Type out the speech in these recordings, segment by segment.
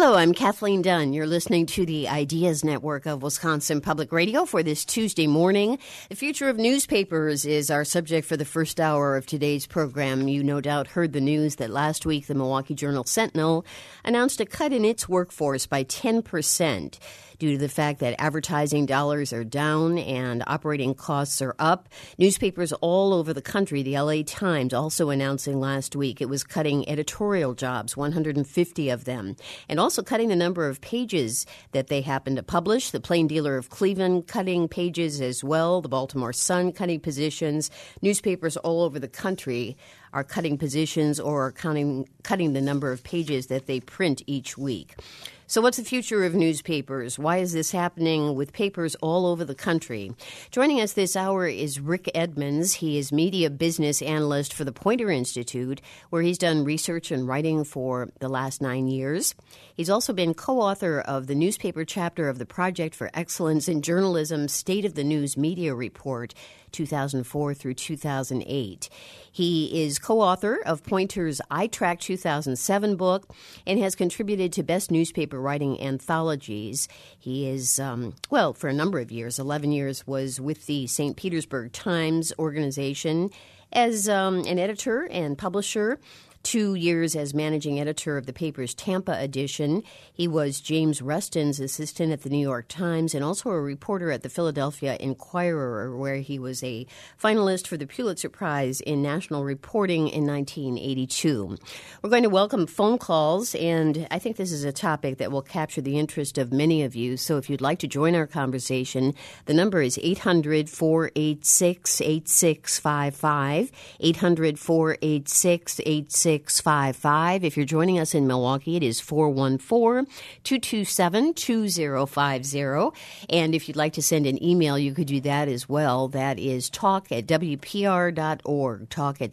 Hello, I'm Kathleen Dunn. You're listening to the Ideas Network of Wisconsin Public Radio for this Tuesday morning. The future of newspapers is our subject for the first hour of today's program. You no doubt heard the news that last week the Milwaukee Journal-Sentinel announced a cut in its workforce by 10%. Due to the fact that advertising dollars are down and operating costs are up. Newspapers all over the country, the LA Times also announcing last week it was cutting editorial jobs, 150 of them, and also cutting the number of pages that they happen to publish. The Plain Dealer of Cleveland cutting pages as well, the Baltimore Sun cutting positions. Newspapers all over the country are cutting positions or cutting the number of pages that they print each week. So what's the future of newspapers? Why is this happening with papers all over the country? Joining us this hour is Rick Edmonds. He is media business analyst for the Poynter Institute, where he's done research and writing for the last 9 years. He's also been co-author of the newspaper chapter of the Project for Excellence in Journalism State of the News Media Report, 2004 through 2008. He is co-author of Poynter's iTrack 2007 book and has contributed to Best Newspaper Writing anthologies. He is, for a number of years, 11 years, was with the St. Petersburg Times organization as an editor and publisher. 2 years as managing editor of the paper's Tampa edition. He was James Rustin's assistant at the New York Times and also a reporter at the Philadelphia Inquirer, where he was a finalist for the Pulitzer Prize in National Reporting in 1982. We're going to welcome phone calls, and I think this is a topic that will capture the interest of many of you. So if you'd like to join our conversation, the number is 800-486-8655, 800-486-8655. If you're joining us in Milwaukee, it is 414-227-2050. And if you'd like to send an email, you could do that as well. That is talk@wpr.org,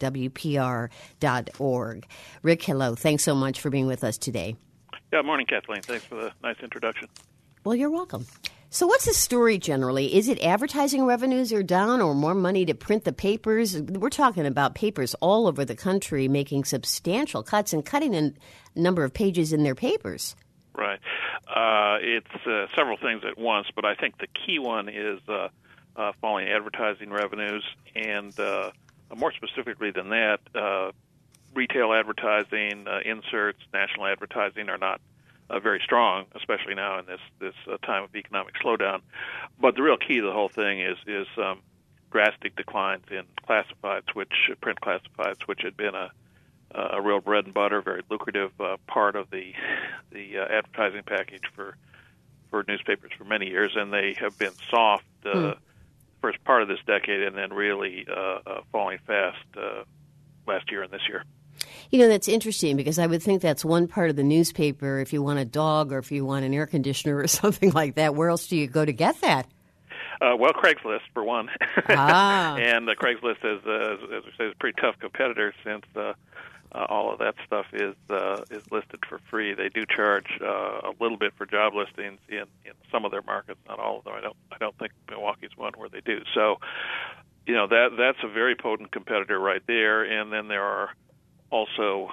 talk@wpr.org. Rick, hello. Thanks so much for being with us today. Yeah, morning, Kathleen. Thanks for the nice introduction. Well, you're welcome. So what's the story generally? Is it advertising revenues are down or more money to print the papers? We're talking about papers all over the country making substantial cuts and cutting the number of pages in their papers. Right. It's several things at once, but I think the key one is falling advertising revenues, and more specifically than that, retail advertising, inserts, national advertising are not very strong, especially now in this time of economic slowdown. But the real key to the whole thing is drastic declines in classifieds, print classifieds, which had been a real bread and butter, very lucrative part of the advertising package for newspapers for many years, and they have been soft first part of this decade, and then really falling fast last year and this year. You know, that's interesting because I would think that's one part of the newspaper. If you want a dog or if you want an air conditioner or something like that, where else do you go to get that? Well, Craigslist, for one. And Craigslist is, as we say, is a pretty tough competitor since all of that stuff is listed for free. They do charge a little bit for job listings in some of their markets, not all of them. I don't think Milwaukee's one where they do. So, you know, that's a very potent competitor right there. And then there are also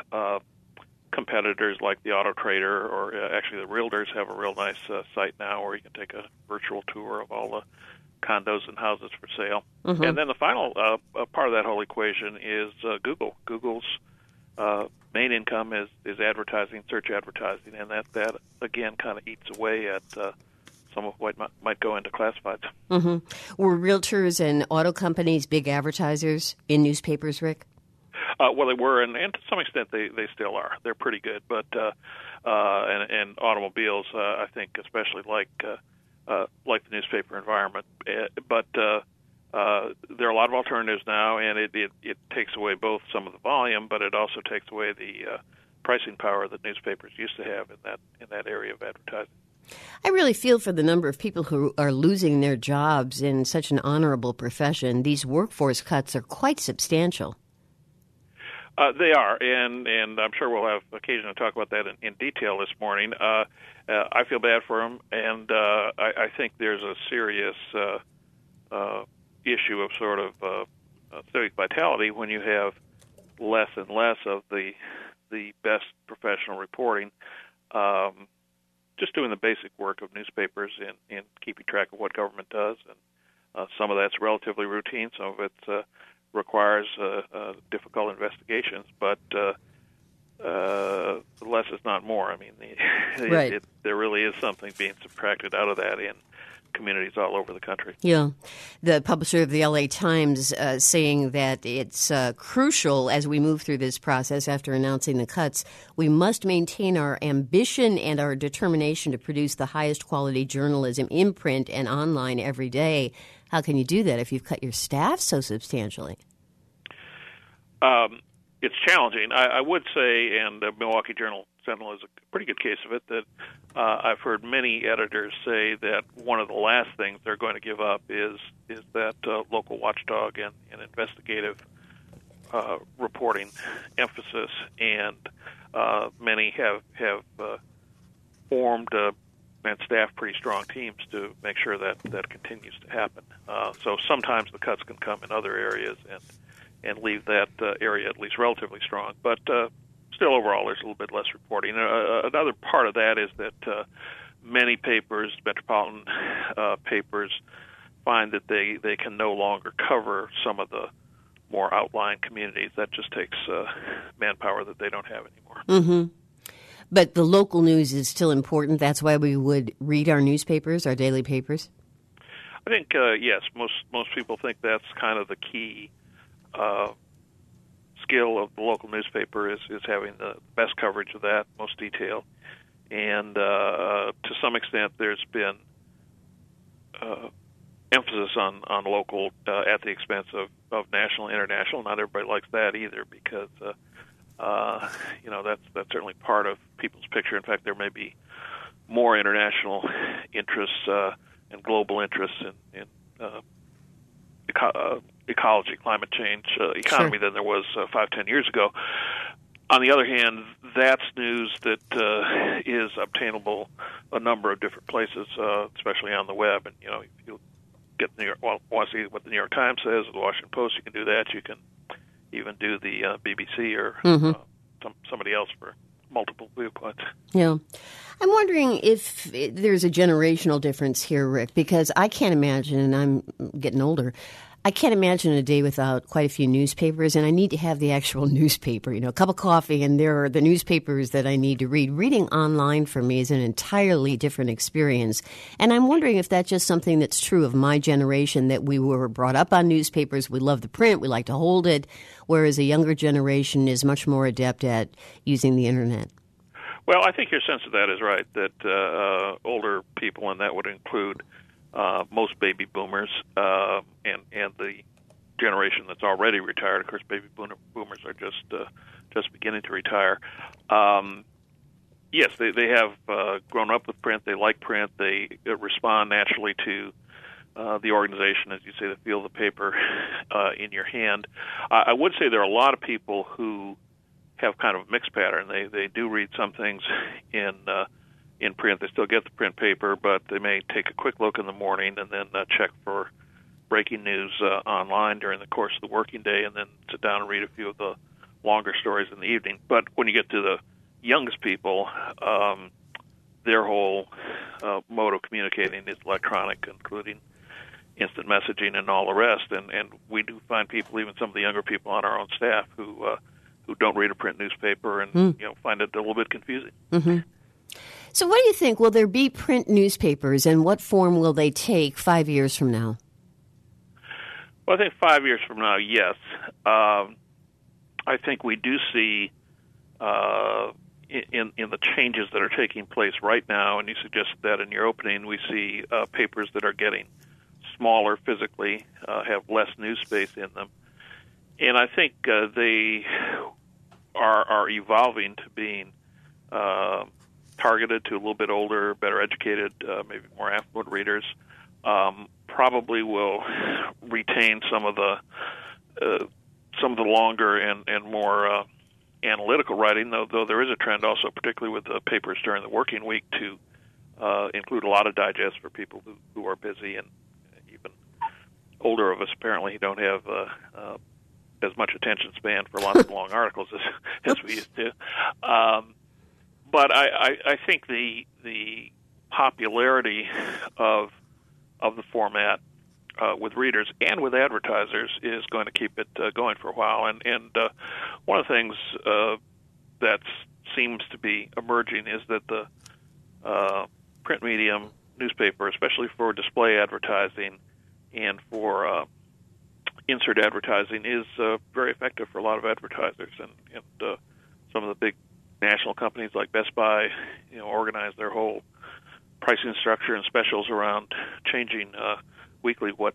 competitors like the Auto Trader, or actually the Realtors have a real nice site now where you can take a virtual tour of all the condos and houses for sale. Mm-hmm. And then the final part of that whole equation is Google. Google's main income is advertising, search advertising, and that again kind of eats away at some of what might go into classifieds. Mm-hmm. Were realtors and auto companies big advertisers in newspapers, Rick? Well, they were, and to some extent they still are. They're pretty good, but and automobiles, I think, especially like the newspaper environment. But there are a lot of alternatives now, and it takes away both some of the volume, but it also takes away the pricing power that newspapers used to have in that area of advertising. I really feel for the number of people who are losing their jobs in such an honorable profession. These workforce cuts are quite substantial. They are, and I'm sure we'll have occasion to talk about that in detail this morning. I feel bad for them, and I think there's a serious issue of sort of civic vitality when you have less and less of the best professional reporting just doing the basic work of newspapers in keeping track of what government does. And some of that's relatively routine. Some of it requires difficult investigations, but less is not more. I mean, right. There really is something being subtracted out of that in communities all over the country. Yeah. The publisher of the LA Times saying that it's crucial as we move through this process after announcing the cuts, we must maintain our ambition and our determination to produce the highest quality journalism in print and online every day. How can you do that if you've cut your staff so substantially? It's challenging. I would say, and the Milwaukee Journal-Sentinel is a pretty good case of it, that I've heard many editors say that one of the last things they're going to give up is that local watchdog and investigative reporting emphasis, and many have formed and staffed pretty strong teams to make sure that continues to happen. So sometimes the cuts can come in other areas and leave that area at least relatively strong. But still, overall, there's a little bit less reporting. Another part of that is that many papers, metropolitan papers, find that they can no longer cover some of the more outlying communities. That just takes manpower that they don't have anymore. Mm-hmm. But the local news is still important. That's why we would read our newspapers, our daily papers? I think, yes, most people think that's kind of the key skill of the local newspaper is having the best coverage of that, most detail. And to some extent, there's been emphasis on local at the expense of national, international. Not everybody likes that either because, that's certainly part of people's picture. In fact, there may be more international interests and global interests in ecology, climate change, economy than there was 5-10 years ago. On the other hand, that's news that is obtainable a number of different places, especially on the web. And if you get want to see what the New York Times says or the Washington Post, you can do that. You can even do the BBC or somebody else for multiple viewpoints. Yeah. I'm wondering if there's a generational difference here, Rick, because I can't imagine, and I'm getting older, I can't imagine a day without quite a few newspapers, and I need to have the actual newspaper, a cup of coffee, and there are the newspapers that I need to read. Reading online for me is an entirely different experience, and I'm wondering if that's just something that's true of my generation, that we were brought up on newspapers, we love the print, we like to hold it, whereas a younger generation is much more adept at using the Internet. Well, I think your sense of that is right, that older people, and that would include most baby boomers and the generation that's already retired. Of course, baby boomers are just beginning to retire. Yes, they have grown up with print. They like print. They respond naturally to the organization, as you say, the feel of the paper in your hand. I would say there are a lot of people who have kind of a mixed pattern. They do read some things in print. They still get the print paper, but they may take a quick look in the morning and then check for breaking news online during the course of the working day, and then sit down and read a few of the longer stories in the evening. But when you get to the youngest people, their whole mode of communicating is electronic, including instant messaging and all the rest. And we do find people, even some of the younger people on our own staff, who don't read a print newspaper and find it a little bit confusing. Mm-hmm. So what do you think? Will there be print newspapers, and what form will they take 5 years from now? Well, I think 5 years from now, yes. I think we do see in the changes that are taking place right now, and you suggested that in your opening, we see papers that are getting smaller physically, have less news space in them. And I think they are evolving to being targeted to a little bit older, better educated, maybe more affluent readers. Probably will retain some of the longer and more analytical writing, though there is a trend also, particularly with the papers during the working week, to include a lot of digests for people who are busy, and even older of us apparently don't have as much attention span for lots of long articles as we used to. But I think the popularity of the format with readers and with advertisers is going to keep it going for a while. And one of the things that seems to be emerging is that the print medium, newspaper, especially for display advertising and for insert advertising, is very effective for a lot of advertisers. And some of the big national companies like Best Buy, organize their whole pricing structure and specials around changing weekly what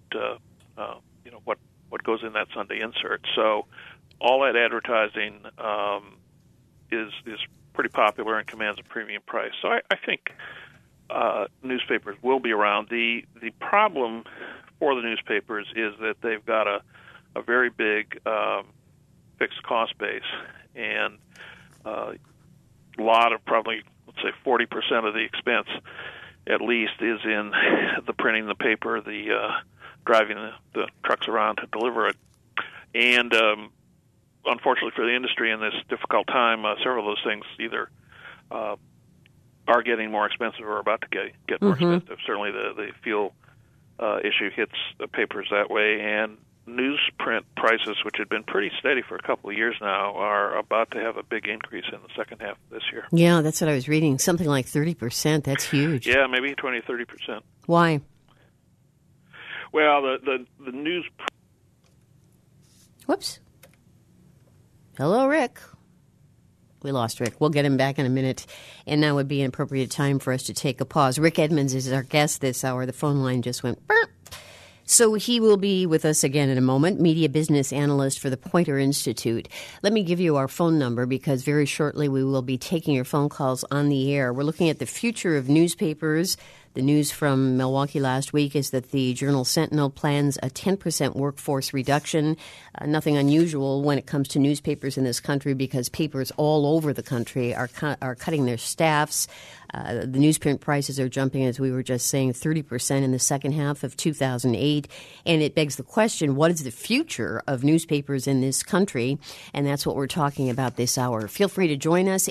goes in that Sunday insert. So all that advertising is pretty popular and commands a premium price. So I think newspapers will be around. The problem for the newspapers is that they've got a very big fixed cost base, and a lot of, probably, let's say 40% of the expense at least, is in the printing the paper, the driving the trucks around to deliver it. And unfortunately for the industry in this difficult time, several of those things either are getting more expensive or about to get more expensive. Certainly the fuel issue hits the papers that way, and newsprint prices, which had been pretty steady for a couple of years now, are about to have a big increase in the second half of this year. Yeah, that's what I was reading. Something like 30%. That's huge. Yeah, maybe 20 to 30%. Why? Well, the news... Whoops. Hello, Rick. We lost Rick. We'll get him back in a minute, and now would be an appropriate time for us to take a pause. Rick Edmonds is our guest this hour. The phone line just went burp. So he will be with us again in a moment, media business analyst for the Poynter Institute. Let me give you our phone number, because very shortly we will be taking your phone calls on the air. We're looking at the future of newspapers. The news from Milwaukee last week is that the Journal Sentinel plans a 10% workforce reduction. Nothing unusual when it comes to newspapers in this country, because papers all over the country are cutting their staffs. The newsprint prices are jumping, as we were just saying, 30% in the second half of 2008. And it begs the question, what is the future of newspapers in this country? And that's what we're talking about this hour. Feel free to join us,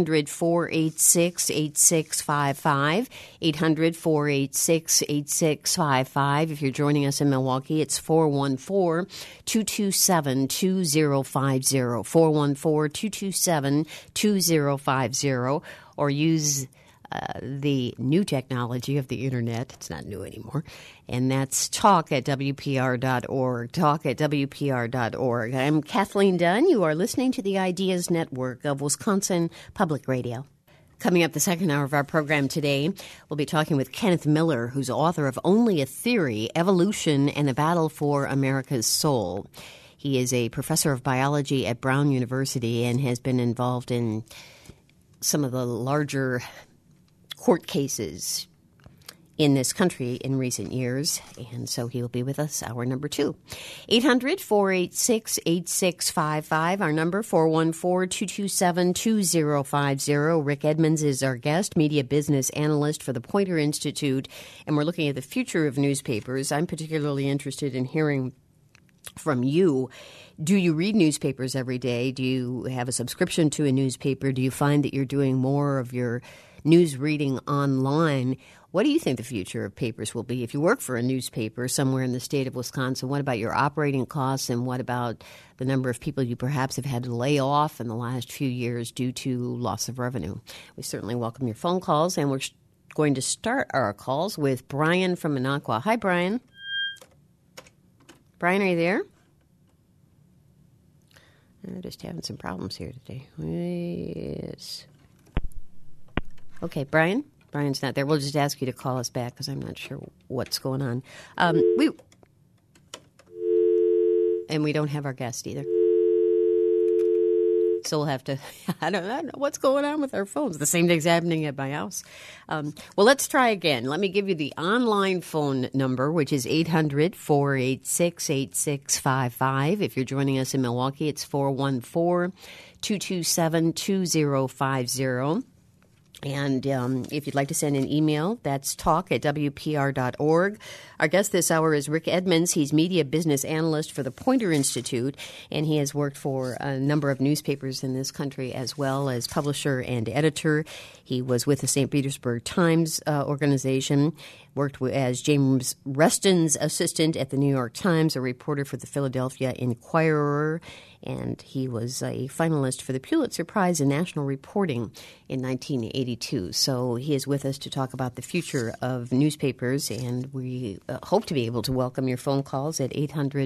800-486-8655, 800-486-8655. If you're joining us in Milwaukee, it's 414-227-2050, 414-227-2050, or use the new technology of the Internet. It's not new anymore. And that's talk@WPR.org, talk@WPR.org. I'm Kathleen Dunn. You are listening to the Ideas Network of Wisconsin Public Radio. Coming up the second hour of our program today, we'll be talking with Kenneth Miller, who's author of Only a Theory, Evolution and the Battle for America's Soul. He is a professor of biology at Brown University and has been involved in some of the larger court cases in this country in recent years, and so he will be with us hour number 2. 800-486-8655, our number, 414-227-2050. Rick Edmonds is our guest, media business analyst for the Poynter Institute, and we're looking at the future of newspapers. I'm particularly interested in hearing from you. Do you read newspapers every day? Do you have a subscription to a newspaper? Do you find that you're doing more of your news reading online? What do you think the future of papers will be? If you work for a newspaper somewhere in the state of Wisconsin, what about your operating costs, and what about the number of people you perhaps have had to lay off in the last few years due to loss of revenue? We certainly welcome your phone calls, and we're going to start our calls with Brian from Minocqua. Hi, Brian. Brian, are you there? I'm just having some problems here today. Yes. Okay, Brian? Brian's not there. We'll just ask you to call us back, because I'm not sure what's going on. We don't have our guest either. So we'll have to, I don't know what's going on with our phones. The same thing's happening at my house. Well, let's try again. Let me give you the online phone number, which is 800-486-8655. If you're joining us in Milwaukee, it's 414-227-2050. And if you'd like to send an email, that's talk@wpr.org. Our guest this hour is Rick Edmonds. He's media business analyst for the Poynter Institute, and he has worked for a number of newspapers in this country as well as publisher and editor. He was with the St. Petersburg Times organization, worked as James Reston's assistant at the New York Times, a reporter for the Philadelphia Inquirer, and he was a finalist for the Pulitzer Prize in National Reporting in 1982. So he is with us to talk about the future of newspapers, and we hope to be able to welcome your phone calls at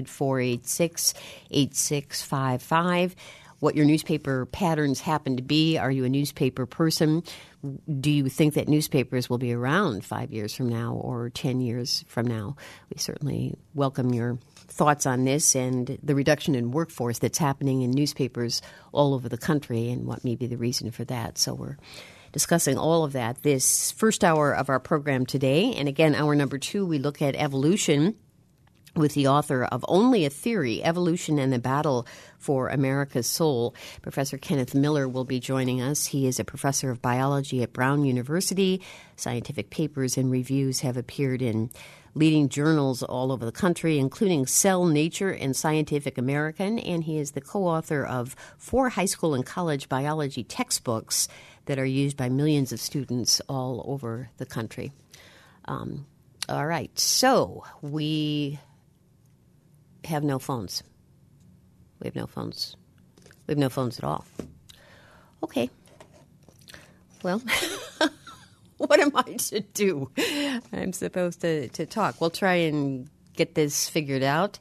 800-486-8655. What your newspaper patterns happen to be. Are you a newspaper person? Do you think that newspapers will be around 5 years from now or 10 years from now? We certainly welcome your thoughts on this and the reduction in workforce that's happening in newspapers all over the country and what may be the reason for that. So we're discussing all of that this first hour of our program today. And again, hour number 2, we look at evolution with the author of Only a Theory, Evolution and the Battle for America's Soul. Professor Kenneth Miller will be joining us. He is a professor of biology at Brown University. Scientific papers and reviews have appeared in leading journals all over the country, including Cell, Nature, and Scientific American, and he is the co-author of 4 high school and college biology textbooks that are used by millions of students all over the country. All right, so we have no phones. We have no phones. We have no phones at all. Okay. Well, what am I to do? I'm supposed to talk. We'll try and get this figured out.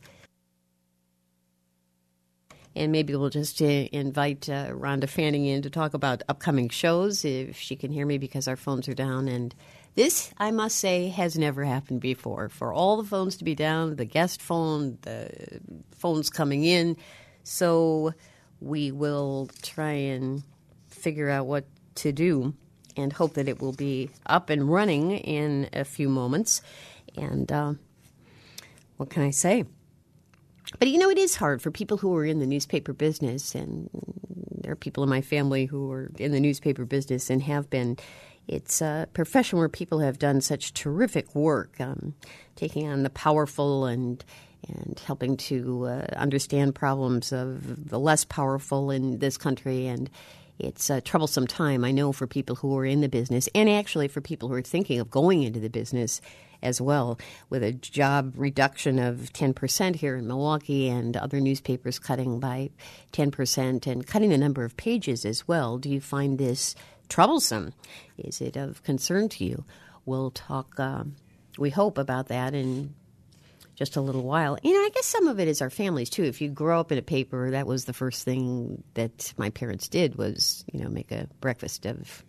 And maybe we'll just invite Rhonda Fanning in to talk about upcoming shows, if she can hear me, because our phones are down. And this, I must say, has never happened before. For all the phones to be down, the guest phone, the phones coming in. So we will try and figure out what to do and hope that it will be up and running in a few moments. And what can I say? But, you know, it is hard for people who are in the newspaper business, and there are people in my family who are in the newspaper business and have been. It's a profession where people have done such terrific work, taking on the powerful and helping to understand problems of the less powerful in this country. And it's a troublesome time, I know, for people who are in the business, and actually for people who are thinking of going into the business as well, with a job reduction of 10% here in Milwaukee and other newspapers cutting by 10% and cutting the number of pages as well. Do you find this troublesome? Is it of concern to you? We'll talk, we hope, about that in just a little while. You know, I guess some of it is our families, too. If you grow up in a paper, that was the first thing that my parents did was, you know, make a breakfast of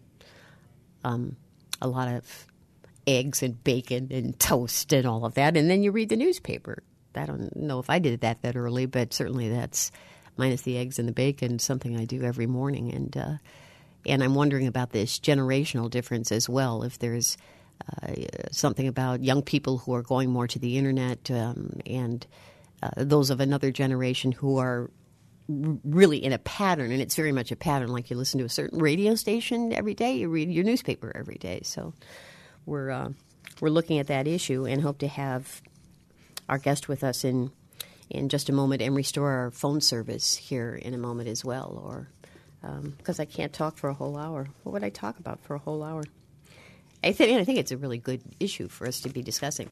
a lot of eggs and bacon and toast and all of that, and then you read the newspaper. I don't know if I did that early, but certainly that's, minus the eggs and the bacon, something I do every morning. And I'm wondering about this generational difference as well, if there's something about young people who are going more to the internet and those of another generation who are really in a pattern, and it's very much a pattern, like you listen to a certain radio station every day, you read your newspaper every day. So we're looking at that issue and hope to have our guest with us in just a moment and restore our phone service here in a moment as well, or because I can't talk for a whole hour. What would I talk about for a whole hour? I think it's a really good issue for us to be discussing.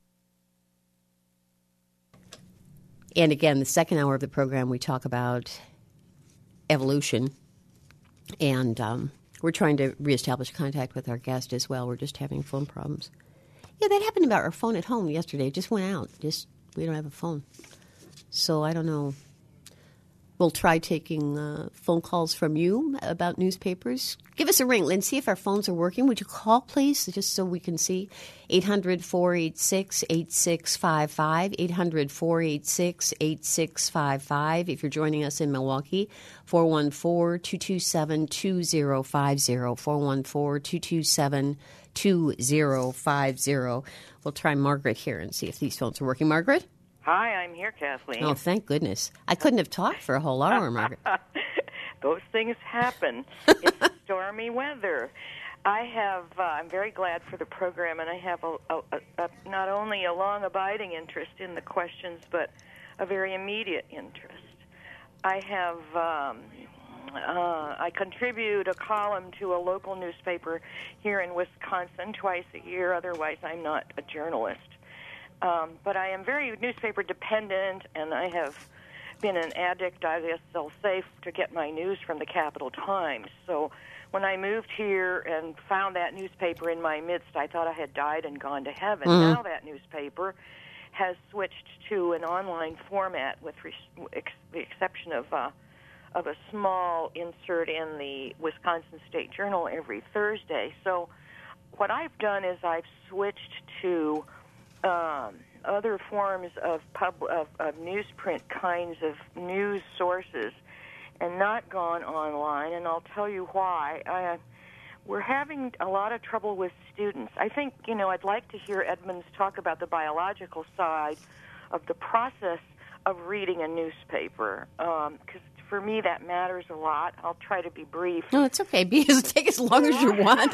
And again, the second hour of the program, we talk about evolution, and we're trying to reestablish contact with our guest as well. We're just having phone problems. Yeah, that happened about our phone at home yesterday. It just went out. We don't have a phone. So I don't know. We'll try taking phone calls from you about newspapers. Give us a ring and see if our phones are working. Would you call, please, just so we can see? 800-486-8655, 800-486-8655. If you're joining us in Milwaukee, 414-227-2050, 414-227-2050. We'll try Margaret here and see if these phones are working. Margaret? Hi, I'm here, Kathleen. Oh, thank goodness. I couldn't have talked for a whole hour, Margaret. Those things happen. It's stormy weather. I'm very glad for the program, and I have not only a long abiding interest in the questions, but a very immediate interest. I contribute a column to a local newspaper here in Wisconsin twice a year. Otherwise, I'm not a journalist. But I am very newspaper dependent, and I have been an addict, I guess I'll say, to get my news from the Capital Times. So when I moved here and found that newspaper in my midst, I thought I had died and gone to heaven. Mm-hmm. Now that newspaper has switched to an online format with the exception of a small insert in the Wisconsin State Journal every Thursday. So what I've done is I've switched to other forms of newsprint kinds of news sources and not gone online, and I'll tell you why. We're having a lot of trouble with students. I think, I'd like to hear Edmonds talk about the biological side of the process of reading a newspaper, because for me that matters a lot. I'll try to be brief. No, it's okay. Take as long as you want.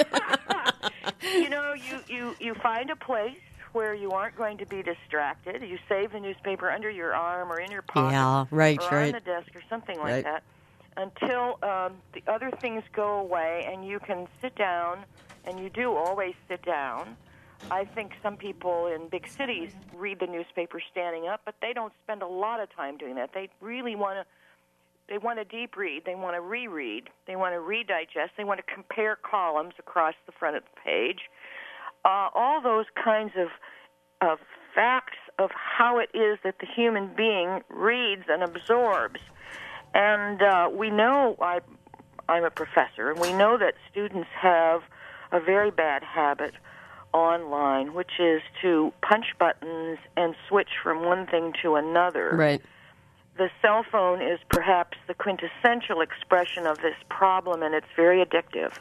You find a place where you aren't going to be distracted. You save the newspaper under your arm or in your pocket, yeah, right, or on the desk or something like that, until the other things go away and you can sit down, and you do always sit down. I think some people in big cities read the newspaper standing up, but they don't spend a lot of time doing that. They really want to deep read. They want to reread. They want to redigest. They want to compare columns across the front of the page. All those kinds of facts of how it is that the human being reads and absorbs. And we know, I'm a professor, and we know that students have a very bad habit online, which is to punch buttons and switch from one thing to another. Right. The cell phone is perhaps the quintessential expression of this problem, and it's very addictive.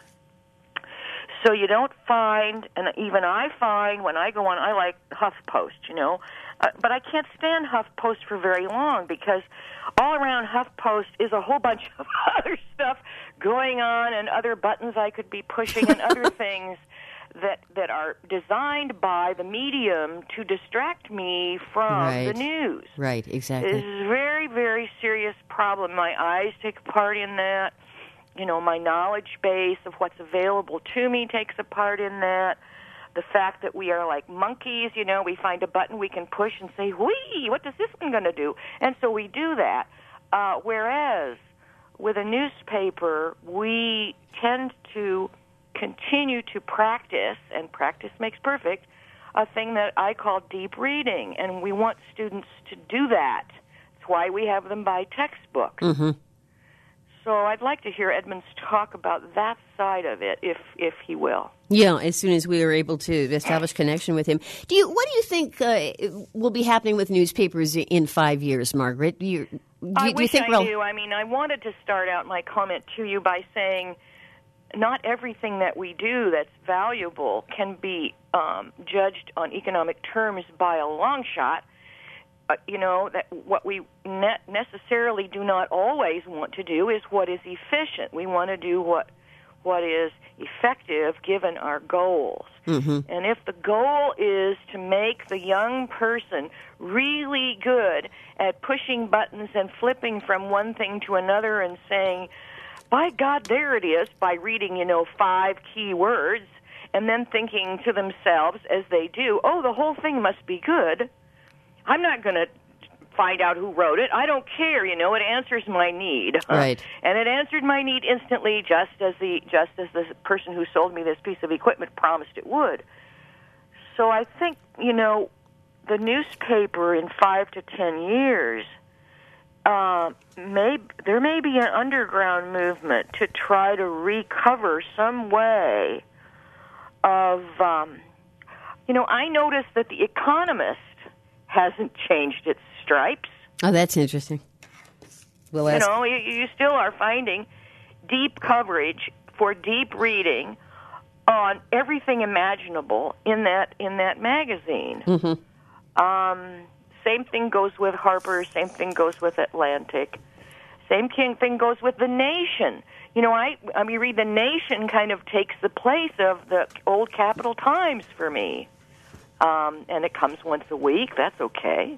So you don't find, and even I find when I go on, I like HuffPost, but I can't stand HuffPost for very long because all around HuffPost is a whole bunch of other stuff going on and other buttons I could be pushing and other things that are designed by the medium to distract me from the news. Right, exactly. It's a very, very serious problem. My eyes take a part in that. My knowledge base of what's available to me takes a part in that. The fact that we are like monkeys, we find a button we can push and say, whee, what is this one going to do? And so we do that. Whereas with a newspaper, we tend to continue to practice, and practice makes perfect, a thing that I call deep reading. And we want students to do that. That's why we have them buy textbooks. Mm-hmm. So I'd like to hear Edmonds talk about that side of it, if he will. Yeah, as soon as we are able to establish connection with him. What do you think will be happening with newspapers in 5 years, Margaret? Do you think I knew. I mean, I wanted to start out my comment to you by saying not everything that we do that's valuable can be judged on economic terms by a long shot. That what we necessarily do not always want to do is what is efficient. We want to do what is effective given our goals. Mm-hmm. And if the goal is to make the young person really good at pushing buttons and flipping from one thing to another and saying, by God, there it is, by reading, 5 key words, and then thinking to themselves as they do, oh, the whole thing must be good. I'm not going to find out who wrote it. I don't care, it answers my need. Right. And it answered my need instantly, just as the person who sold me this piece of equipment promised it would. So I think, the newspaper in 5 to 10 years, there may be an underground movement to try to recover some way of, I noticed that The Economist hasn't changed its stripes. Oh, that's interesting. We'll ask. You still are finding deep coverage for deep reading on everything imaginable in that magazine. Mm-hmm. Same thing goes with Harper's. Same thing goes with Atlantic. Same thing goes with The Nation. we read The Nation kind of takes the place of the old Capital Times for me. And it comes once a week. That's okay.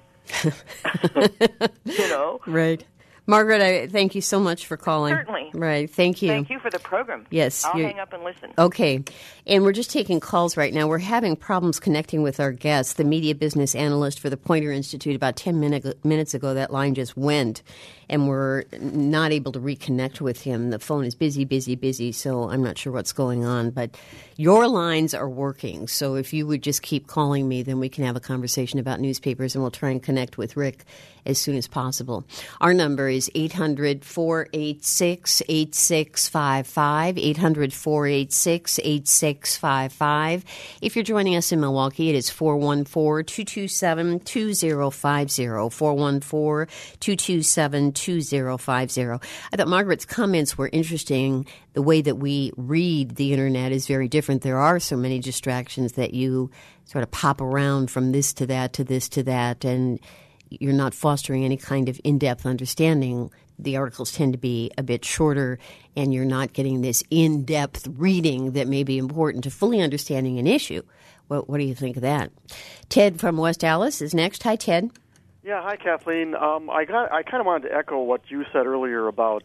Right. Margaret, I thank you so much for calling. Certainly. Right. Thank you. Thank you for the program. Yes. I'll hang up and listen. Okay. And we're just taking calls right now. We're having problems connecting with our guest, the media business analyst for the Poynter Institute. About 10 minutes ago, that line just went, and we're not able to reconnect with him. The phone is busy, so I'm not sure what's going on. But your lines are working, so if you would just keep calling me, then we can have a conversation about newspapers, and we'll try and connect with Rick as soon as possible. Our number is 800-486-8655, 800-486-8655. If you're joining us in Milwaukee, it is 414-227-2050, 414-227-2050. I thought Margaret's comments were interesting. The way that we read the Internet is very different. There are so many distractions that you sort of pop around from this to that to this to that, and you're not fostering any kind of in-depth understanding. The articles tend to be a bit shorter, and you're not getting this in-depth reading that may be important to fully understanding an issue. What do you think of that? Ted from West Allis is next. Hi, Ted. Yeah, hi, Kathleen. I kind of wanted to echo what you said earlier about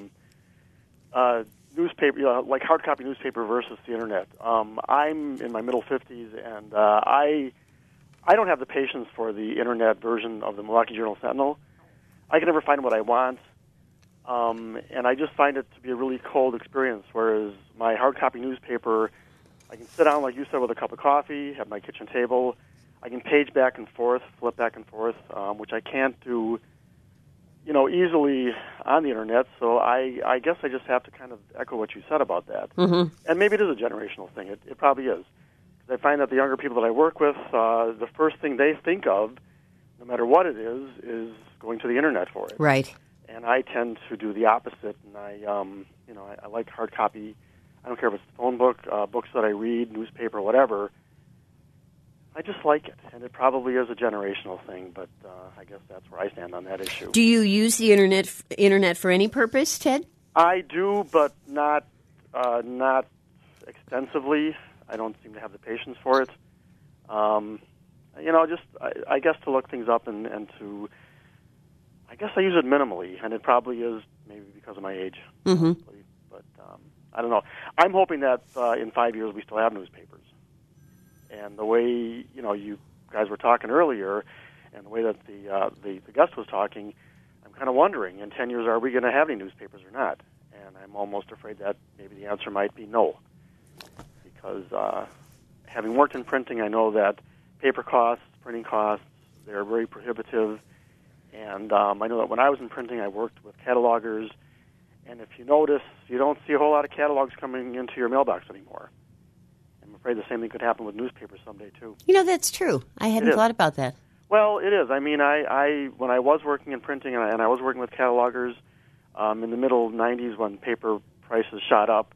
newspaper, like hard copy newspaper versus the Internet. I'm in my middle 50s, and I don't have the patience for the Internet version of the Milwaukee Journal-Sentinel. I can never find what I want, and I just find it to be a really cold experience, whereas my hard copy newspaper, I can sit down, like you said, with a cup of coffee, have my kitchen table. I can page back and forth, flip back and forth, which I can't do, easily on the Internet. So I guess I just have to kind of echo what you said about that. Mm-hmm. And maybe it is a generational thing. It probably is. I find that the younger people that I work with, the first thing they think of, no matter what it is going to the Internet for it. Right. And I tend to do the opposite. And I like hard copy. I don't care if it's a phone book, books that I read, newspaper, whatever. I just like it, and it probably is a generational thing. But I guess that's where I stand on that issue. Do you use the Internet for any purpose, Ted? I do, but not extensively. I don't seem to have the patience for it. I guess to look things up and to, I guess I use it minimally, and it probably is maybe because of my age. Mm-hmm. But I don't know. I'm hoping that in 5 years we still have newspapers. And the way, you guys were talking earlier, and the way that the guest was talking, I'm kind of wondering, in 10 years, are we going to have any newspapers or not? And I'm almost afraid that maybe the answer might be no. Because having worked in printing, I know that paper costs, printing costs, they're very prohibitive. And I know that when I was in printing, I worked with catalogers. And if you notice, you don't see a whole lot of catalogs coming into your mailbox anymore. I'm afraid the same thing could happen with newspapers someday, too. That's true. I hadn't thought about that. Well, it is. I mean, I when I was working in printing and I was working with catalogers in the middle 90s when paper prices shot up,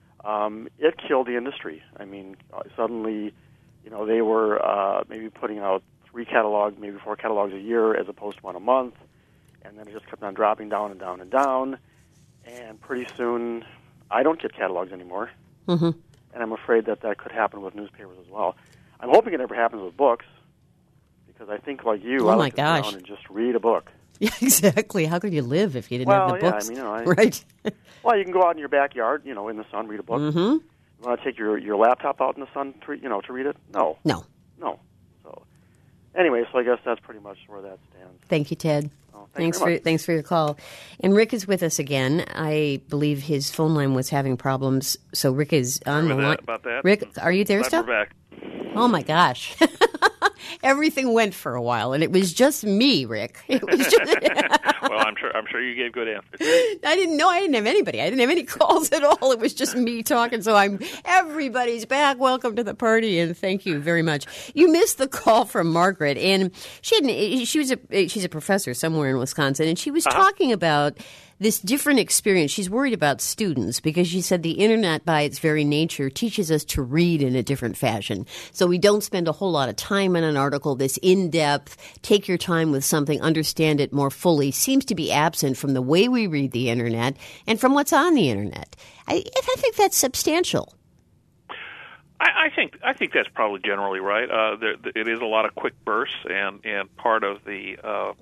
it killed the industry. I mean, suddenly, they were maybe putting out 3 catalogs, maybe 4 catalogs a year as opposed to 1 a month, and then it just kept on dropping down and down and down, and pretty soon I don't get catalogs anymore, mm-hmm. and I'm afraid that could happen with newspapers as well. I'm hoping it never happens with books, because I think, like you, I like to sit down and just read a book. Yeah, exactly. How could you live if you didn't have the books? Right. Well, you can go out in your backyard, in the sun, read a book. Mm-hmm. You want to take your laptop out in the sun to read it? No. No. So, anyway, I guess that's pretty much where that stands. Thank you, Ted. Oh, thanks for your call. And Rick is with us again. I believe his phone line was having problems, so Rick is on the line. About that. Rick, are you there still? We're back. Oh my gosh. Everything went for a while, and it was just me, Rick. It was just Well, I'm sure you gave good answers. I didn't have anybody. I didn't have any calls at all. It was just me talking. So everybody's back. Welcome to the party, and thank you very much. You missed the call from Margaret, and she's a professor somewhere in Wisconsin, and she was talking about this different experience. She's worried about students because she said the Internet, by its very nature, teaches us to read in a different fashion. So we don't spend a whole lot of time in an article, this in-depth, take your time with something, understand it more fully, seems to be completely absent from the way we read the Internet and from what's on the Internet. I think that's substantial. I think that's probably generally right. It is a lot of quick bursts, and part of the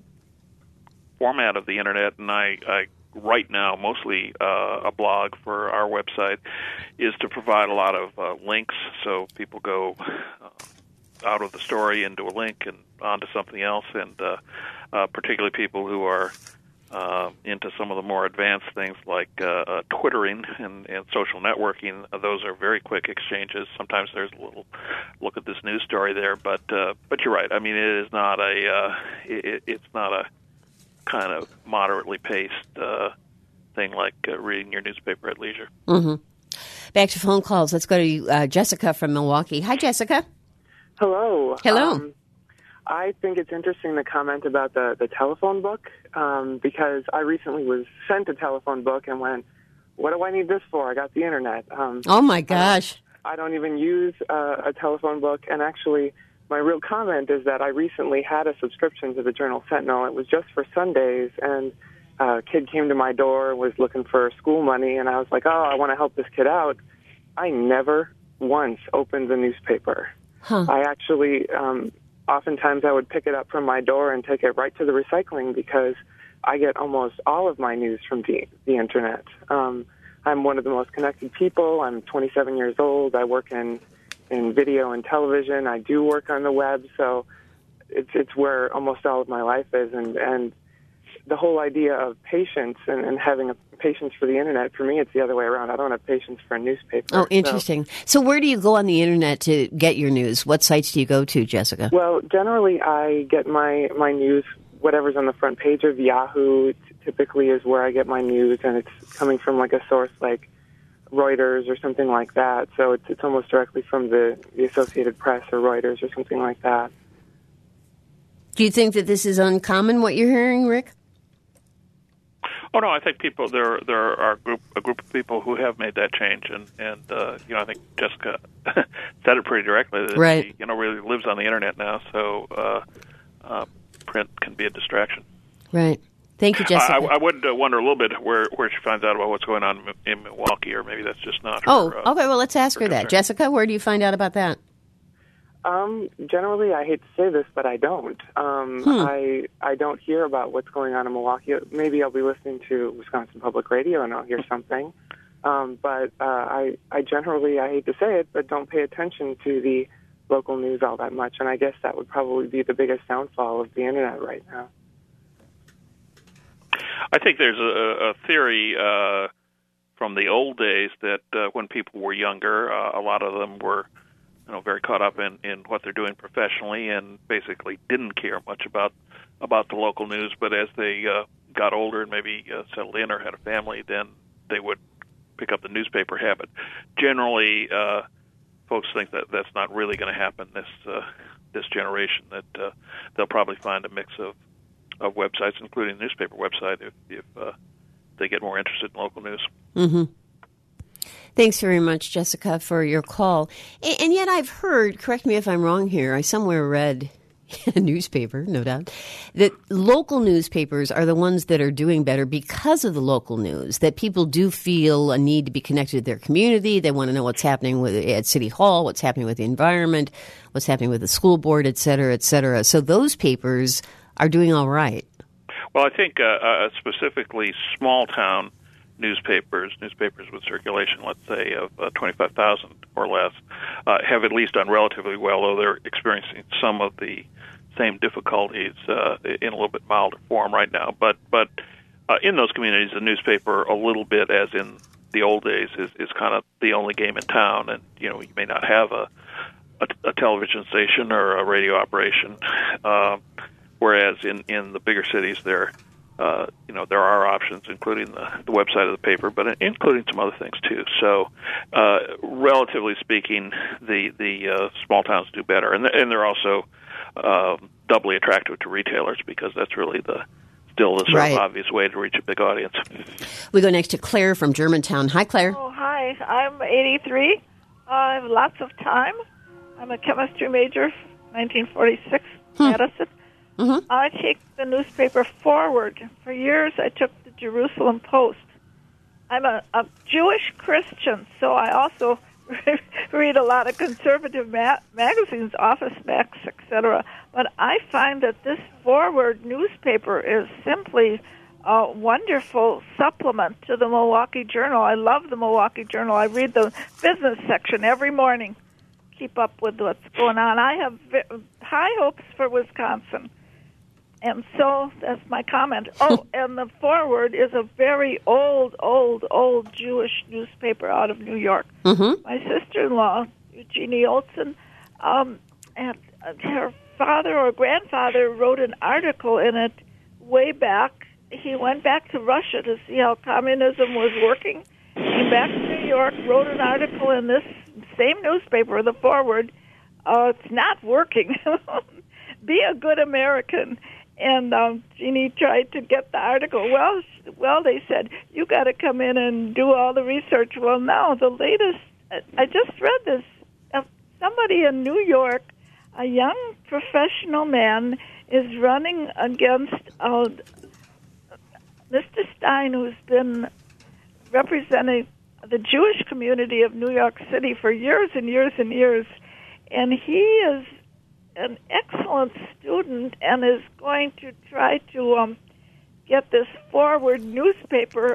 format of the Internet, and I right now mostly a blog for our website, is to provide a lot of links, so people go out of the story into a link and onto something else, and particularly people who are into some of the more advanced things like Twittering and social networking. Those are very quick exchanges. Sometimes there's a little look at this news story there, but you're right. I mean, it is not it's not a kind of moderately paced thing like reading your newspaper at leisure. Mm-hmm. Back to phone calls. Let's go to Jessica from Milwaukee. Hi, Jessica. Hello. Hello. I think it's interesting to comment about the telephone book because I recently was sent a telephone book and went, what do I need this for? I got the Internet. Oh, my gosh. I don't even use a telephone book. And actually, my real comment is that I recently had a subscription to the Journal Sentinel. It was just for Sundays, and a kid came to my door, was looking for school money, and I was like, I want to help this kid out. I never once opened the newspaper. Huh. I actually... oftentimes I would pick it up from my door and take it right to the recycling because I get almost all of my news from the Internet. I'm one of the most connected people. I'm 27 years old. I work in video and television. I do work on the web, so it's where almost all of my life is. And the whole idea of patience and having a patience for the Internet, for me, it's the other way around. I don't have patience for a newspaper. Oh, interesting. So where do you go on the Internet to get your news? What sites do you go to, Jessica? Well, generally I get my news, whatever's on the front page of Yahoo typically is where I get my news, and it's coming from like a source like Reuters or something like that. So it's almost directly from the Associated Press or Reuters or something like that. Do you think that this is uncommon, what you're hearing, Rick? Oh no, I think there are a group of people who have made that change, and I think Jessica said it pretty directly that right. She really lives on the Internet now, so print can be a distraction. Right. Thank you, Jessica. I would wonder a little bit where she finds out about what's going on in Milwaukee, or maybe that's just not her. Oh, okay. Well, let's ask her that. Jessica, where do you find out about that? Generally, I hate to say this, but I don't. I don't hear about what's going on in Milwaukee. Maybe I'll be listening to Wisconsin Public Radio and I'll hear something. But I generally, I hate to say it, but don't pay attention to the local news all that much. And I guess that would probably be the biggest downfall of the Internet right now. I think there's a theory from the old days that when people were younger, a lot of them were very caught up in what they're doing professionally and basically didn't care much about the local news. But as they got older and maybe settled in or had a family, then they would pick up the newspaper habit. Generally, folks think that that's not really going to happen this generation, that they'll probably find a mix of websites, including the newspaper website, if they get more interested in local news. Mm-hmm. Thanks very much, Jessica, for your call. And yet I've heard, correct me if I'm wrong here, I somewhere read a newspaper, no doubt, that local newspapers are the ones that are doing better because of the local news, that people do feel a need to be connected to their community. They want to know what's happening at City Hall, what's happening with the environment, what's happening with the school board, et cetera, et cetera. So those papers are doing all right. Well, I think specifically small-town newspapers with circulation, let's say, of 25,000 or less, have at least done relatively well, though they're experiencing some of the same difficulties in a little bit milder form right now. But in those communities, the newspaper, a little bit as in the old days, is kind of the only game in town, and you may not have a television station or a radio operation, whereas in the bigger cities there are options, including the website of the paper, but including some other things too. So, relatively speaking, the small towns do better, and they're also doubly attractive to retailers because that's really still the sort of obvious way to reach a big audience. We go next to Claire from Germantown. Hi, Claire. Oh, hi. I'm 83. I have lots of time. I'm a chemistry major, 1946, Madison. I take the newspaper Forward. For years, I took the Jerusalem Post. I'm a Jewish Christian, so I also read a lot of conservative magazines, Office Max, etc. But I find that this Forward newspaper is simply a wonderful supplement to the Milwaukee Journal. I love the Milwaukee Journal. I read the business section every morning, keep up with what's going on. I have high hopes for Wisconsin. And so that's my comment. Oh, and the Forward is a very old Jewish newspaper out of New York. Mm-hmm. My sister-in-law, Eugenie Olson, and her father or grandfather wrote an article in it way back. He went back to Russia to see how communism was working, came back to New York, wrote an article in this same newspaper, the Forward. It's not working. Be a good American. And Jeannie tried to get the article. Well, they said, you got to come in and do all the research. Well, now, the latest, I just read this. Somebody in New York, a young professional man, is running against Mr. Stein, who's been representing the Jewish community of New York City for years and years and years. And he is an excellent student and is going to try to get this Forward newspaper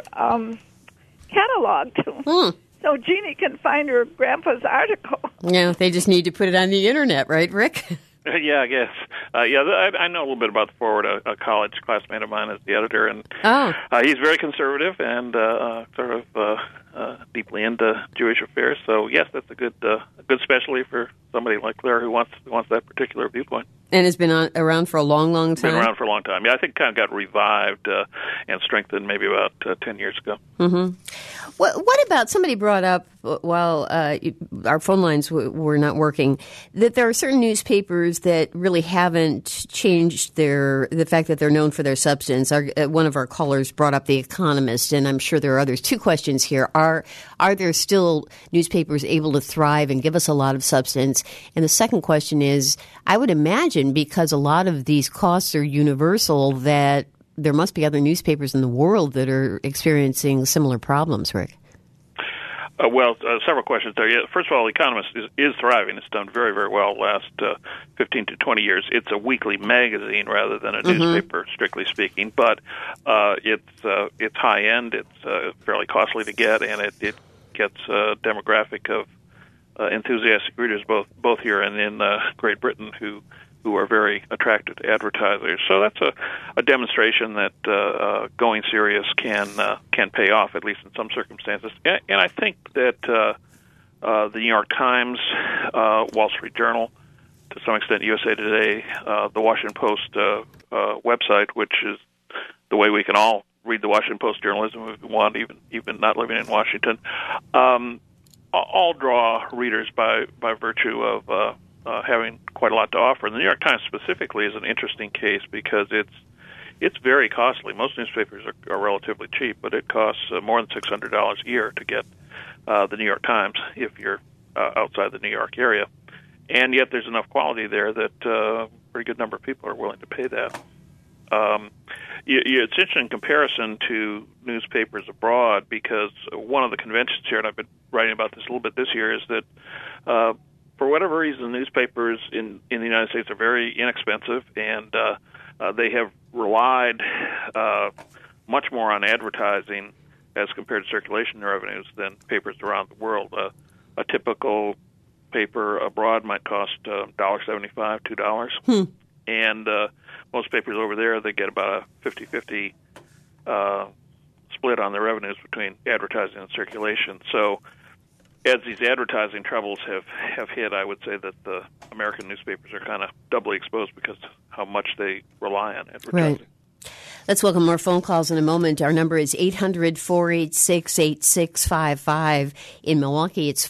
cataloged. So Jeannie can find her grandpa's article. Yeah, they just need to put it on the internet, right, Rick? Yeah, I guess. I know a little bit about the Forward. A college classmate of mine is the editor, and he's very conservative and sort of deeply into Jewish affairs. So yes, that's a good specialty for somebody like Claire who wants that particular viewpoint. And has been around for a long, long time? Been around for a long time. Yeah, I think it kind of got revived and strengthened maybe about 10 years ago. Mm-hmm. What about, somebody brought up while our phone lines were not working, that there are certain newspapers that really haven't changed the fact that they're known for their substance. One of our callers brought up The Economist, and I'm sure there are others. Two questions here. Are there still newspapers able to thrive and give us a lot of substance? And the second question is, I would imagine because a lot of these costs are universal that there must be other newspapers in the world that are experiencing similar problems, Rick. Several questions there. Yeah, first of all, The Economist is thriving. It's done very, very well the last 15 to 20 years. It's a weekly magazine rather than a newspaper, strictly speaking, but it's high-end, it's fairly costly to get, and it gets a demographic of enthusiastic readers both here and in Great Britain who are very attracted to advertisers. So that's a demonstration that going serious can pay off, at least in some circumstances. And I think that the New York Times, Wall Street Journal, to some extent USA Today, the Washington Post website, which is the way we can all read the Washington Post journalism if we want, even not living in Washington, all draw readers by virtue of having quite a lot to offer. And the New York Times specifically is an interesting case because it's very costly. Most newspapers are relatively cheap, but it costs more than $600 a year to get the New York Times if you're outside the New York area. And yet there's enough quality there that a pretty good number of people are willing to pay that. It's interesting in comparison to newspapers abroad because one of the conventions here, and I've been writing about this a little bit this year, is that for whatever reason, newspapers in the United States are very inexpensive, and they have relied much more on advertising as compared to circulation revenues than papers around the world. A typical paper abroad might cost $1.75, $2, and most papers over there, they get about a 50-50 split on their revenues between advertising and circulation. So as these advertising troubles have hit, I would say that the American newspapers are kind of doubly exposed because of how much they rely on advertising. Right. Let's welcome more phone calls in a moment. Our number is 800-486-8655. In Milwaukee, it's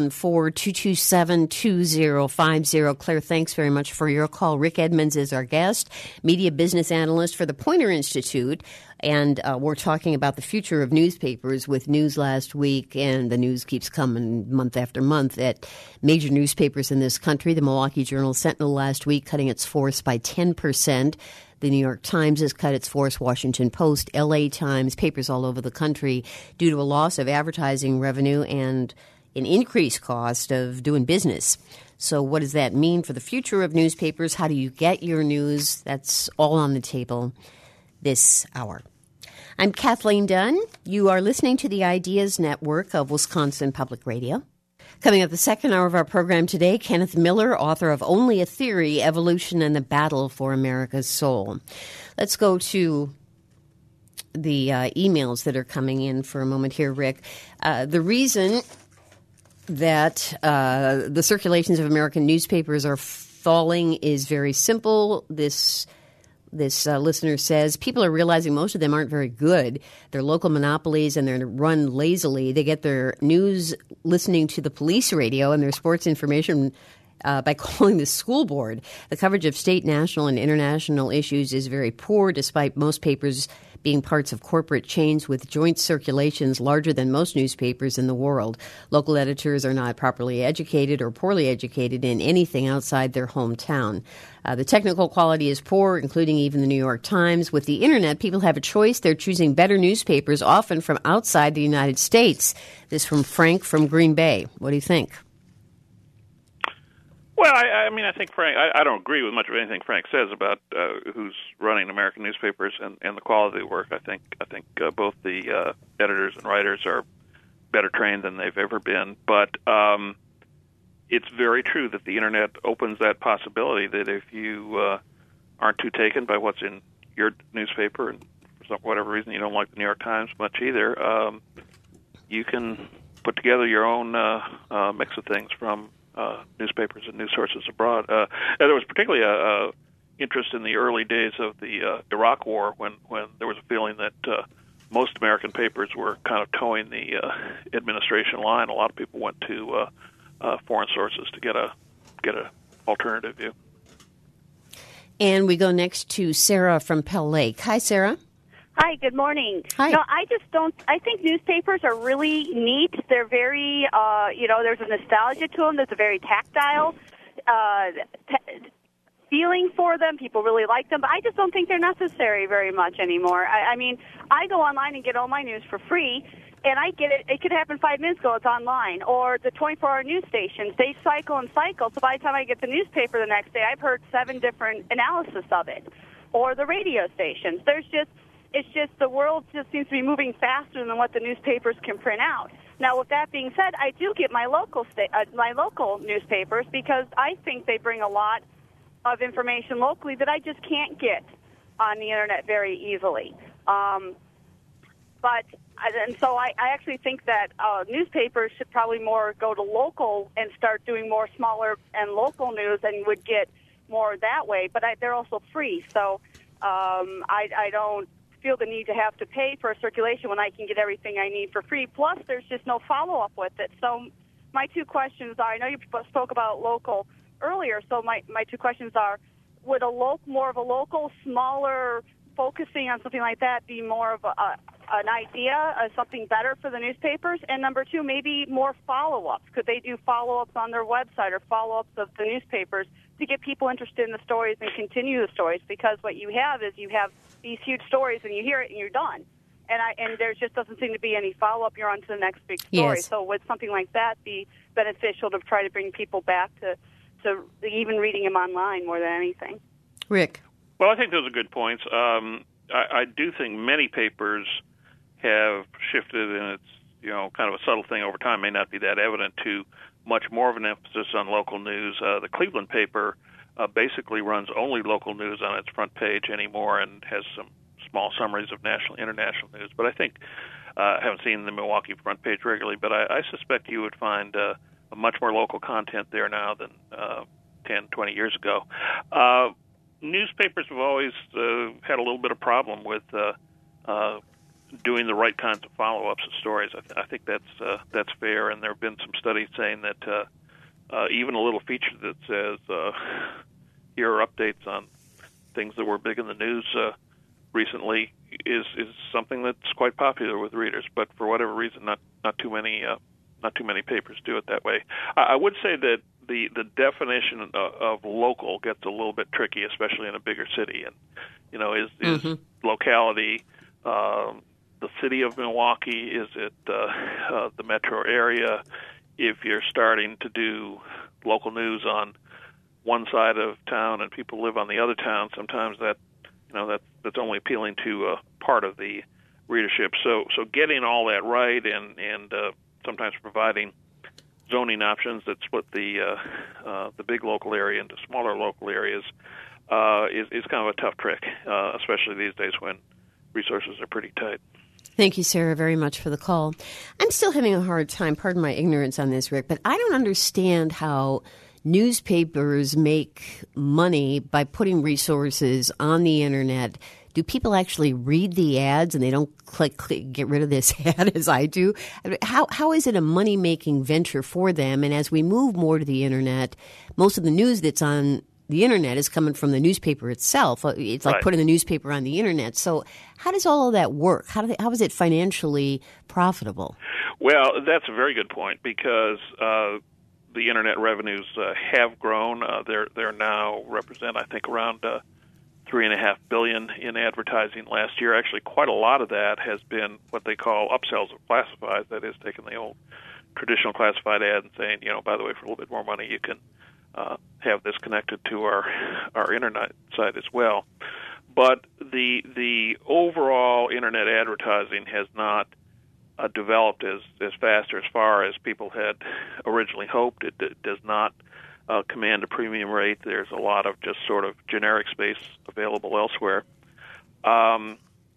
414-227-2050. Claire, thanks very much for your call. Rick Edmonds is our guest, media business analyst for the Poynter Institute. And we're talking about the future of newspapers with news last week, and the news keeps coming month after month at major newspapers in this country. The Milwaukee Journal-Sentinel last week cutting its force by 10%. The New York Times has cut its force, Washington Post, L.A. Times, papers all over the country due to a loss of advertising revenue and an increased cost of doing business. So what does that mean for the future of newspapers? How do you get your news? That's all on the table this hour. I'm Kathleen Dunn. You are listening to the Ideas Network of Wisconsin Public Radio. Coming up the second hour of our program today, Kenneth Miller, author of Only a Theory, Evolution and the Battle for America's Soul. Let's go to the emails that are coming in for a moment here, Rick. The reason that the circulations of American newspapers are falling is very simple. This listener says people are realizing most of them aren't very good. They're local monopolies and they're run lazily. They get their news listening to the police radio and their sports information by calling the school board. The coverage of state, national, and international issues is very poor, despite most papers being parts of corporate chains with joint circulations larger than most newspapers in the world. Local editors are not properly educated or poorly educated in anything outside their hometown. The technical quality is poor, including even the New York Times. With the Internet, people have a choice. They're choosing better newspapers, often from outside the United States. This from Frank from Green Bay. What do you think? Well, I mean, I think Frank. I don't agree with much of anything Frank says about who's running American newspapers and the quality of the work. I think both the editors and writers are better trained than they've ever been. But it's very true that the Internet opens that possibility that if you aren't too taken by what's in your newspaper, and for whatever reason you don't like the New York Times much either, you can put together your own mix of things from newspapers and news sources abroad. There was particularly a interest in the early days of the Iraq War when there was a feeling that most American papers were kind of towing the administration line. A lot of people went to foreign sources to get a alternative view. And we go next to Sarah from Pell Lake. Hi, Sarah. Hi, good morning. Hi. No, I think newspapers are really neat. They're very, there's a nostalgia to them. There's a very tactile feeling for them. People really like them, but I just don't think they're necessary very much anymore. I mean, I go online and get all my news for free, and I get it. It could happen 5 minutes ago. It's online. Or the 24-hour news stations, they cycle and cycle. So by the time I get the newspaper the next day, I've heard 7 different analysis of it. Or the radio stations. It's just the world just seems to be moving faster than what the newspapers can print out. Now, with that being said, I do get my local newspapers because I think they bring a lot of information locally that I just can't get on the Internet very easily. So I actually think that newspapers should probably more go to local and start doing more smaller and local news and would get more that way. But they're also free, so I don't feel the need to have to pay for a circulation when I can get everything I need for free. Plus, there's just no follow-up with it. So my 2 questions are, I know you spoke about local earlier, so my 2 questions are, would more of a local, smaller, focusing on something like that be more of an idea, something better for the newspapers? And number 2, maybe more follow-ups. Could they do follow-ups on their website or follow-ups of the newspapers to get people interested in the stories and continue the stories? Because what you have is you have these huge stories and you hear it and you're done. And there just doesn't seem to be any follow-up. You're on to the next big story. Yes. So would something like that be beneficial to try to bring people back to even reading them online more than anything? Rick. Well, I think those are good points. I do think many papers have shifted, and it's kind of a subtle thing over time, may not be that evident, to much more of an emphasis on local news. The Cleveland paper basically runs only local news on its front page anymore and has some small summaries of national, international news. But I think, I haven't seen the Milwaukee front page regularly, but I suspect you would find a much more local content there now than 10, 20 years ago. newspapers have always had a little bit of problem with doing the right kinds of follow-ups of stories. I think that's fair, and there have been some studies saying that even a little feature that says here are updates on things that were big in the news recently is something that's quite popular with readers. But for whatever reason, not too many papers do it that way. I would say that the definition of local gets a little bit tricky, especially in a bigger city. And is locality the city of Milwaukee? Is it the metro area? If you're starting to do local news on one side of town and people live on the other town, sometimes that's only appealing to a part of the readership. So getting all that right and sometimes providing zoning options that split the big local area into smaller local areas is kind of a tough trick, especially these days when resources are pretty tight. Thank you, Sarah, very much for the call. I'm still having a hard time, pardon my ignorance on this, Rick, but I don't understand how newspapers make money by putting resources on the Internet. Do people actually read the ads and they don't click, get rid of this ad as I do? How is it a money-making venture for them? And as we move more to the Internet, most of the news that's on the Internet is coming from the newspaper itself. It's like putting the newspaper on the Internet. So how does all of that work? How is it financially profitable? Well, that's a very good point because the Internet revenues have grown. They're now represent, I think, around $3.5 billion in advertising last year. Actually, quite a lot of that has been what they call upsells of classifieds. That is, taking the old traditional classified ad and saying, by the way, for a little bit more money, you can have this connected to our Internet site as well. But the overall Internet advertising has not developed as fast or as far as people had originally hoped. It does not command a premium rate. There's a lot of just sort of generic space available elsewhere. I'm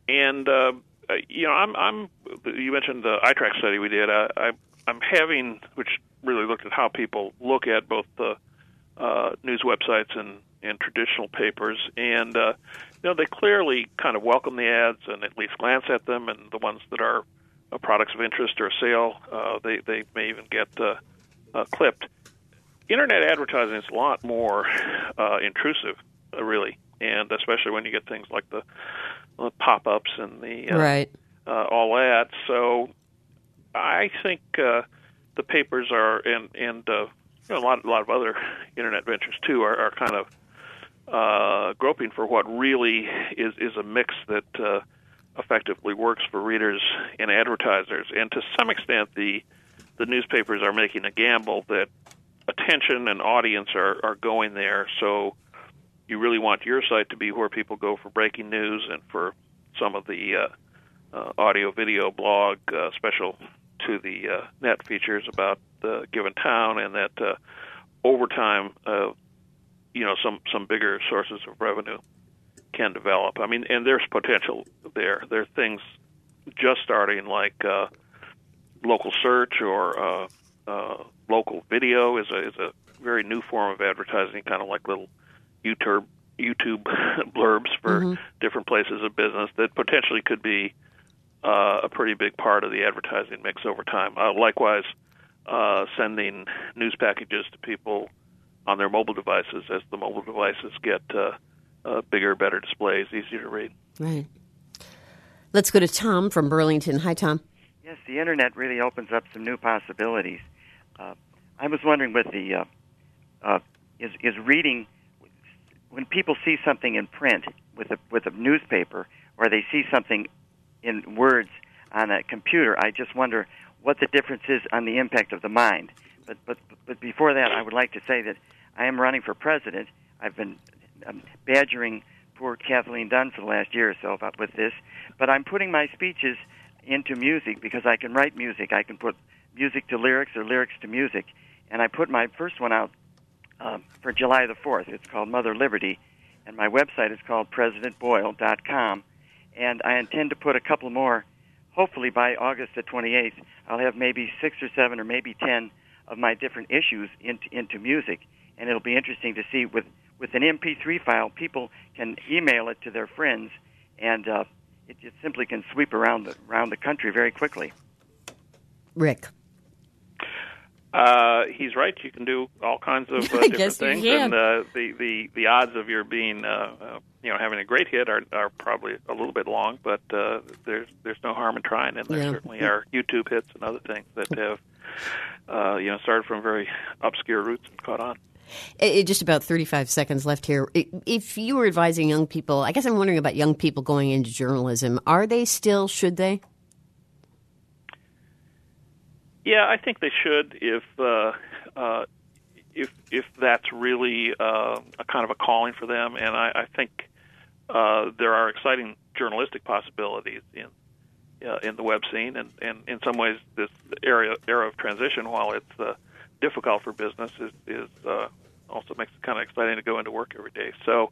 you mentioned the iTrack study we did. I'm having, which really looked at how people look at both the news websites and traditional papers, and they clearly kind of welcome the ads and at least glance at them, and the ones that are products of interest or sale, they may even get clipped. Internet advertising is a lot more intrusive, really, and especially when you get things like the pop-ups and the all that. So I think the papers are and a lot of other Internet ventures too are kind of groping for what really is a mix that effectively works for readers and advertisers. And to some extent, the newspapers are making a gamble that attention and audience are going there. So you really want your site to be where people go for breaking news and for some of the audio-video blog special to the net features about the given town, and that over time, some bigger sources of revenue can develop. I mean, and there's potential there. There are things just starting like local search or local video is a very new form of advertising, kind of like little YouTube blurbs for different places of business that potentially could be a pretty big part of the advertising mix over time. Likewise, sending news packages to people on their mobile devices as the mobile devices get bigger, better displays, easier to read. Right. Let's go to Tom from Burlington. Hi, Tom. Yes, the Internet really opens up some new possibilities. I was wondering with the is reading, when people see something in print with a newspaper, or they see something in words on a computer, I just wonder what the difference is on the impact of the mind. But before that, I would like to say that I am running for president. I've been badgering poor Kathleen Dunn for the last year or so with this, but I'm putting my speeches into music because I can write music. I can put music to lyrics or lyrics to music, and I put my first one out for July the 4th. It's called Mother Liberty, and my website is called PresidentBoyle.com, and I intend to put a couple more. Hopefully by August the 28th, I'll have maybe 6 or 7 or maybe 10 of my different issues into music. and it'll be interesting to see with an MP3 file, people can email it to their friends, and it just simply can sweep around the country very quickly. Rick. He's right. You can do all kinds of I different guess things, you can. and the odds of your being having a great hit are probably a little bit long, but there's no harm in trying, and there certainly are YouTube hits and other things that have started from very obscure roots and caught on. Just about 35 seconds left here. If you were advising young people, I guess I'm wondering about young people going into journalism. Are they still? Should they? Yeah, I think they should if that's really a kind of a calling for them, and I think there are exciting journalistic possibilities in the web scene, and in some ways this era of transition, while it's difficult for business, is also makes it kind of exciting to go into work every day. So,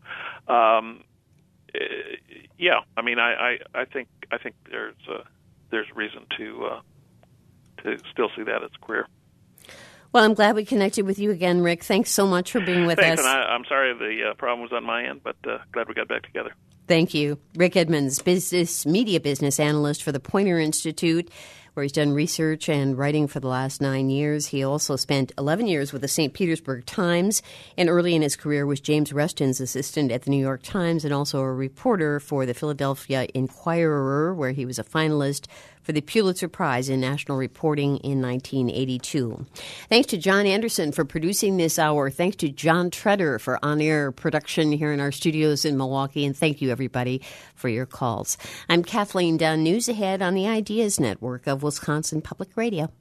yeah, I mean, I think there's reason to still see that as a career. Well, I'm glad we connected with you again, Rick. Thanks so much for being with us. And I'm sorry the problem was on my end, but glad we got back together. Thank you. Rick Edmonds, media business analyst for the Poynter Institute, where he's done research and writing for the last 9 years. He also spent 11 years with the St. Petersburg Times, and early in his career was James Reston's assistant at the New York Times and also a reporter for the Philadelphia Inquirer, where he was a finalist for the Pulitzer Prize in National Reporting in 1982. Thanks to John Anderson for producing this hour. Thanks to John Treader for on-air production here in our studios in Milwaukee. And thank you, everybody, for your calls. I'm Kathleen Dunn. News ahead on the Ideas Network of Wisconsin Public Radio.